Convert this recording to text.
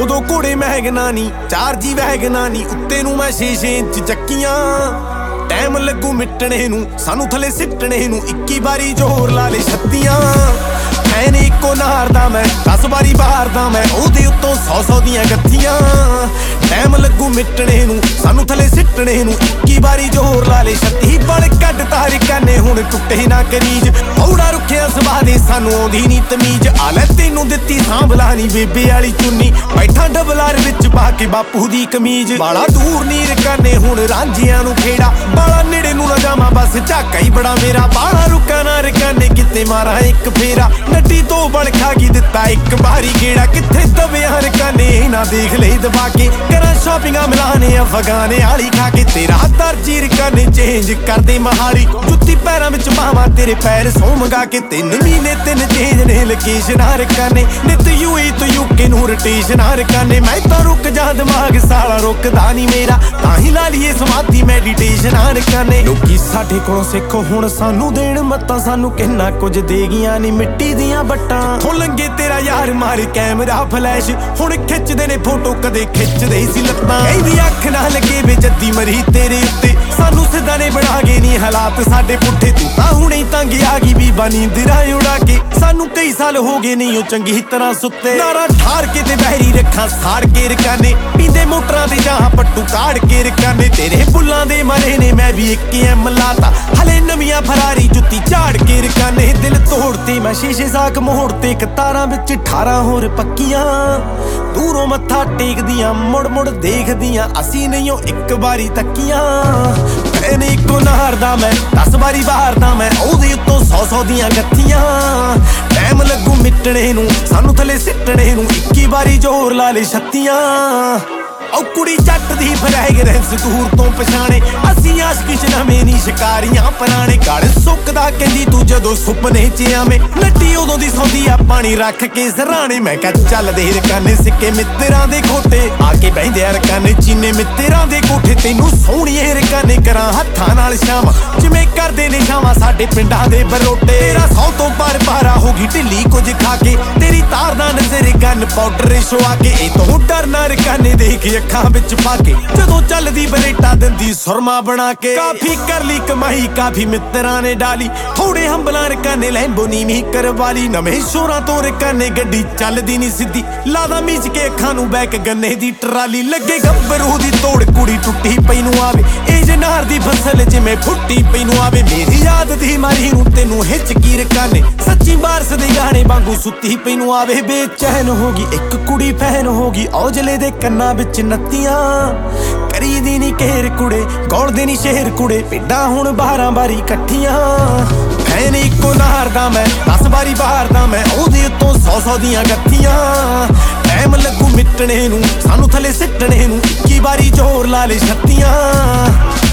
2-2 ਘੋੜੇ ਮਹਿਗਨਾ ਨੀ 4 ਜੀ ਵਹਿਗਨਾ ਨੀ ਉੱਤੇ ਨੂੰ ਮੈਂ 6 ਇੰਚ ਚੱਕੀਆਂ ਟਾਈਮ ਲੱਗੂ ਮਿਟਣੇ ਨੂੰ ਸਾਨੂੰ ਥੱਲੇ ਸਿੱਟਣੇ ਨੂੰ 21 ਵਾਰੀ ਜ਼ੋਰ ਲਾ ਲੇ 36 ਐਨ ਇੱਕੋ ਨਾਰ ਦਾ ਮੈਂ 10 ਵਾਰੀ ਬਾਹਰ ਦਾ ਮੈਂ ਉਹਦੇ ਉੱਤੋਂ 100 ਦੀਆਂ ਗੱਥੀਆਂ ਟਾਈਮ ਲੱਗੂ ਮਿਟਣੇ ਨੂੰ ਸਾਨੂੰ ਥੱਲੇ ਸਿੱਟਣੇ ਨੂੰ 21 ਵਾਰੀ ਜ਼ੋਰ ਲਾ ਲੇ 36 ਬਲ ਕੱਢ ਤਾਰਿਕਾਂ ਨੇ ਹੁਣ ਟੁੱਟੇ ਨਾ ਕਰੀਜ ਥੋੜਾ ਰੁੱਖਿਆ ਸੁਭਾਅ ਦੇ ਸਾਨੂੰ ਆਉਂਦੀ ਨੀ ਤਮੀਜ਼ ਆ ਲੈ ਤੈਨੂੰ ਦਿੱਤੀ ਸਾਂਭਲਾ ਨੀ ਬੇਬੇ ਵਾਲੀ ਚੁੰਨੀ ਬੈਠਾ ਡਬਲਾਰ ਵਿੱਚ ਪਾ ਕੇ ਬਾਪੂ ਦੀ ਕਮੀਜ਼ ਬਾਲਾ ਦੂਰ ਨੀ ਰਕਾਨੇ ਹੁਣ ਰਾਂਝਿਆਂ ਨੂੰ ਖੇੜਾ ਬਾਲਾ ਨੇੜੇ ਨੂੰ ਨਾ ਜਾਵਾਂ ਬਸ ਝਾਕਾ ਹੀ ਬੜਾ ਮੇਰਾ ਬਾਲਾ ਰੁਕਾ ਨਾ ਰਕਾਨੇ ਕਿਤੇ ਮਾਰਾਂ ਇੱਕ ਫੇਰਾ ਨੱਡੀ ਤੋਂ ਬਣ ਖਾ ਕੇ ਦਿੱਤਾ ਇੱਕ ਵਾਰੀ ਗੇੜਾ ਕਿੱਥੇ ਦਬਿਆ ਰਕਾਨੇ ਨਾ ਦੇਖ ਲਈ ਦਬਾ ਕੇ ਕਰਾਂ ਸ਼ਾਪਿੰਗਾਂ ਮਿਲਾਨੇ ਅਫਗਾਨੇ ਵਾਲੀ ਖਾ ਕੇ ਤੇਰਾ ਦਰਜੀ ਰਕਾਨੇ ਚੇਂਜ ਕਰਦੇ ਮਹਾਲੀ ਜੁੱਤੀ ਪੈਰਾਂ ਵਿੱਚ ਪਾਵਾਂ ਤੇਰੇ ਪੈਰ ਸੌ ਮੰਗਾ ਕੇ 3 ਮਹੀਨੇ 3 ਚੇਂਜ ਨੇ ਲੋਕੇਸ਼ਨਾਂ ਰਕਾਨੇ ਨਿਤ ਯੂਏ ਤੋਂ ਯੂਕੇ ਨੂੰ ਰੋਟੇਸ਼ਨਾਂ ਰਕਾਨੇ ਮੈਂ ਤਾਂ ਰੁਕ ਜਾ ਦਿਮਾਗ ਸਾਲਾ ਰੁਕਦਾ ਨਹੀਂ ਮੇਰਾ ਤਾਂ ਹੀ ਲਾ ਲਈਏ ਸਮਾਧੀ ਮੈਡੀਟੇਸ਼ਨਾਂ ਰਕਾਨੇ ਲੋਕੀ ਸਾਡੇ ਕੋਲੋਂ ਸਿੱਖੋ ਹੁਣ ਸਾਨੂੰ ਦੇਣ ਮੱਤਾਂ ਸਾਨੂੰ ਕਿੰਨਾ ਕੁਝ ਦੇ ਗਈਆਂ ਨੀ ਮਿੱਟੀ ਦੀਆਂ ਬੱਟਾਂ ਕਿੱਥੋਂ ਲੰਗੇ ਤੇਰਾ ਯਾਰ ਮਾਰ ਕੈਮਰਾ ਫਲੈਸ਼ ਹੁਣ ਖਿੱਚਦੇ ਨੇ ਫੋਟੋ ਕਦੇ ਖਿੱਚਦੇ ਸੀ ਲੱਤਾਂ ਕਹਿੰਦੀ ਅੱਖ ਨਾ ਲੱਗੇ ਵੇ ਜੱਦੀ ਮਰੀ ਤੇਰੇ ਉੱਤੇ ਸਾਨੂੰ ਸਿੱਧਾ ਨੇ ਬਣਾ ਗਏ ਨੀ ਹਾਲਾਤ ਸਾਡੇ ਪੁੱਠੇ ਤੂੰ ਤਾਂ ਹੁਣੇ ਤੰਗ ਆ ਗਈ ਬੀਬਾ ਨੀਂਦਰਾਂ ਉਡਾ ਕੇ ਸਾਨੂੰ ਕਈ ਸਾਲ ਹੋ ਗਏ ਨਹੀਂ ਉਹ ਚੰਗੀ ਤਰ੍ਹਾਂ ਸੁੱਤੇ ਨਾਰਾ ਠਾਰ ਕੇ ਤੇ ਬਹਿਰੀ ਰੱਖਾਂ ਸਾੜ ਕੇ ਰਕਾਨੇ ਪੀਂਦੇ ਮੋਟਰਾਂ ਤੇ ਜਾਂ ਪੱਟੂ ਕਾੜ ਕੇ ਰਕਾਨੇ ਤੇਰੇ ਬੁੱਲਾਂ ਦੇ ਮਾਰੇ ਨੇ ਮੈਂ ਵੀ 1 ਐਮ ਲਾਤਾ ਹਲੇ ਨਵੀਆਂ ਫਰਾਰੀ ਜੁੱਤੀ ਝਾੜ ਕੇ ਰਕਾਨੇ ਦਿਲ ਤੋੜਤੇ ਮੈਂ ਸ਼ੀਸ਼ੇ ਸਾਕ ਮੋੜਤੇ ਕਤਾਰਾਂ ਵਿੱਚ 18 ਹੋਰ ਪੱਕੀਆਂ ਦੂਰੋਂ ਮੱਥਾ ਟੇਕਦੀਆਂ ਮੁੜ ਮੁੜ ਦੇਖਦੀਆਂ ਅਸੀਂ ਨਹੀਂ ਉਹ ਇੱਕ ਵਾਰੀ ਤੱਕੀਆਂ ਐਨ ਇੱਕੋ ਨਾਰ ਦਾ ਮੈਂ 10 ਵਾਰੀ ਬਾਹਰ ਦਾ ਮੈਂ ਉਹਦੇ ਉੱਤੋਂ 100 ਦੀਆਂ ਗੱਥੀਆਂ ਟਾਈਮ ਲੱਗੂ ਮਿਟਣੇ ਨੂੰ ਸਾਨੂੰ ਥੱਲੇ ਸਿੱਟਣੇ ਨੂੰ 21 ਵਾਰੀ ਜ਼ੋਰ ਲਾ ਲੇ 36 ਉਹ ਕੁੜੀ ਜੱਟ ਦੀ ਫਰੈਗਰੈਂਸ ਦੂਰ ਤੋਂ ਪਛਾਣੇ ਅਸੀਂ ਆਸ਼ਕੀ ਚ ਨਵੇਂ ਨੀ ਸ਼ਿਕਾਰੀਆਂ ਪੁਰਾਣੇ ਗੜ ਸੁੱਕਦਾ ਕਹਿੰਦੀ ਤੂੰ ਜਦੋਂ ਸੁਪਨੇ ਚ ਆਵੇਂ ਲੱਟੀ ਉਦੋਂ ਦੀ ਸੌਂਦੀ ਆ ਪਾਣੀ ਰੱਖ ਕੇ ਸਰਾਣੇ ਮੈਂ ਕਿਹਾ ਚੱਲਦੇ ਰਕਾਨੇ ਸਿੱਕੇ ਮਿੱਤਰਾਂ ਦੇ ਖੋਟੇ ਆ ਕੇ ਬਹਿੰਦੇ ਰਕਾਨੇ ਚੀਨੇ ਮਿੱਤਰਾਂ ਦੇ ਕੋਠੇ ਤੈਨੂੰ ਸੋਹਣੀਏ ਰਕਾਨੇ ਕਰਾਂ ਹੱਥਾਂ ਨਾਲ ਸ਼ਾਮ ਜਿਵੇਂ ਕਰਦੇ ਨੇ ਸ਼ਾਮਾਂ ਸਾਡੇ ਪਿੰਡਾਂ ਦੇ ਬਰੋਟੇ ਤੇਰਾ 100 ਤੋਂ ਪਾਰਾ ਹੋ ਗਈ ਢਿੱਲੀ ਕੁਝ ਖਾ ਕੇ ਤੇਰੀ ਤਾਰ ਦਾ ਨਜ਼ਰ ਗਨ ਪਾਊਡਰ ਸ਼ਵਾ ਕੇ ਇਹ ਤੋਂ ਡਰਨਾ ਰਕਾਨੇ ਦੇਖ ਅੱਖਾਂ ਵਿੱਚ ਪਾ ਕੇ ਜਦੋਂ ਚੱਲਦੀ ਬਰੇਟਾ ਦਿੰਦੀ ਸੁਰਮਾ ਬਣਾ ਕੇ ਕਾਫੀ ਕਰ ਲਈ ਕਮਾਈ ਕਾਫੀ ਮਿੱਤਰਾਂ ਨੇ ਡਾਲੀ ਥੋੜੇ ਹੰਬਲਾਂ ਰਕਾਨੇ ਲੈਂਬੋ ਨੀਵੀਂ ਕਰਵਾਲੀ ਨਵੇਂ ਸ਼ੋਰਾਂ ਤੋਂ ਰਕਾਨੇ ਗੱਡੀ ਚੱਲਦੀ ਨਹੀਂ ਸਿੱਧੀ ਲਾਦਾ ਮੀਚ ਕੇ ਅੱਖਾਂ ਨੂੰ ਬੈਕ ਗੰਨੇ ਦੀ ਟਰਾਲੀ ਲੱਗੇ ਗੱਭਰੂ ਦੀ ਤੋੜ ਕੁੜੀ ਟੁੱਟੀ ਪਈ ਨੂੰ ਆਵੇ ਇਹ ਜਨਾਰ ਦੀ ਫਸਲ ਜਿਵੇਂ ਫੁੱਟੀ ਪਈ ਨੂੰ ਆਵੇ ਮੇਰੀ ਯਾਦ ਦੀ ਮਾਰੀ ਨੂੰ ਤੈਨੂੰ ਹਿੱਚਕੀ ਰਕਾਨੇ ਸੱਚੀ ਬਾਰਸ ਦੇ ਗਾਣੇ ਵਾਂਗੂ ਸੁੱਤੀ ਪਈ ਨੂੰ ਆਵੇ ਬੇਚੈਨ ਹੋ ਗਈ ਇੱਕ ਕੁੜੀ ਫੈਨ ਹੋ ਗਈ ਔਜਲੇ ਦੇ ਕੰਨਾਂ ਵਿੱਚ ਨੱਤੀਆਂ ਕਰੀਦੀ ਨੀ ਘੇਰ ਕੁੜੇ ਗੌਲਦੇ ਨੀ ਸ਼ੇਰ ਕੁੜੇ ਪਿੰਡਾਂ ਹੁਣ 12 ਵਾਰੀ ਇਕੱਠੀਆਂ ਐਨ ਇੱਕੋ ਨਾਰ ਦਾ ਮੈਂ 10 ਵਾਰੀ ਬਾਹਰ ਦਾ ਮੈਂ ਉਹਦੇ ਉੱਤੋਂ 100 ਦੀਆਂ ਗੱਥੀਆਂ ਟਾਈਮ ਲੱਗੂ ਮਿਟਣੇ ਨੂੰ ਸਾਨੂੰ ਥੱਲੇ ਸਿੱਟਣੇ ਨੂੰ 21 ਵਾਰੀ ਜ਼ੋਰ ਲਾ ਲੇ 36